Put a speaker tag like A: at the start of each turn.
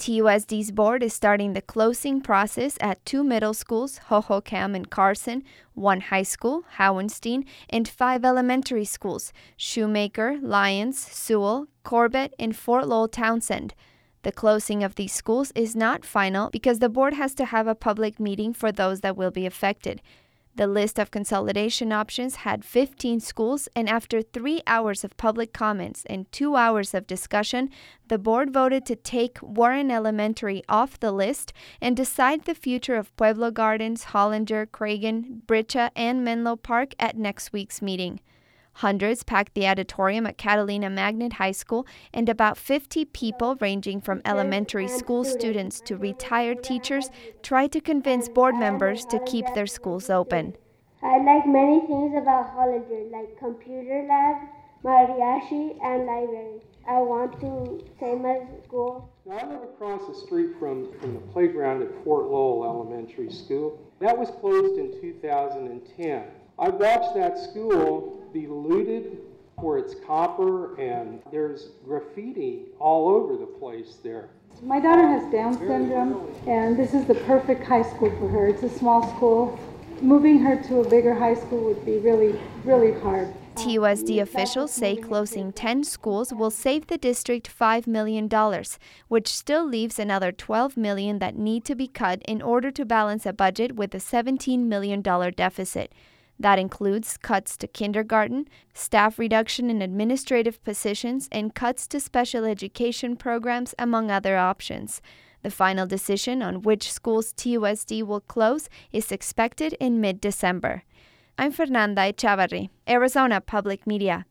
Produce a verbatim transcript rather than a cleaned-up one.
A: T U S D's board is starting the closing process at two middle schools, Hohokam and Carson, one high school, Howenstein, and five elementary schools, Shoemaker, Lyons, Sewell, Corbett, and Fort Lowell Townsend. The closing of these schools is not final because the board has to have a public meeting for those that will be affected. The list of consolidation options had fifteen schools, and after three hours of public comments and two hours of discussion, the board voted to take Warren Elementary off the list and decide the future of Pueblo Gardens, Hollinger, Cragen, Britcha, and Menlo Park at next week's meeting. Hundreds packed the auditorium at Catalina Magnet High School, and about fifty people, ranging from elementary school students to retired teachers, tried to convince board members to keep their schools open.
B: I like many things about Hollinger, like computer lab, mariachi, and library. I want to save my school.
C: Now, I live across the street from, from the playground at Fort Lowell Elementary School. That was closed in two thousand ten. I watched that school be looted for its copper, and there's graffiti all over the place there.
D: My daughter has Down syndrome, and this is the perfect high school for her. It's a small school. Moving her to a bigger high school would be really, really hard.
A: T U S D officials say closing ten schools will save the district five million dollars, which still leaves another twelve million dollars that need to be cut in order to balance a budget with a seventeen million dollars deficit. That includes cuts to kindergarten, staff reduction in administrative positions, and cuts to special education programs, among other options. The final decision on which schools T U S D will close is expected in mid-December. I'm Fernanda Echavarri, Arizona Public Media.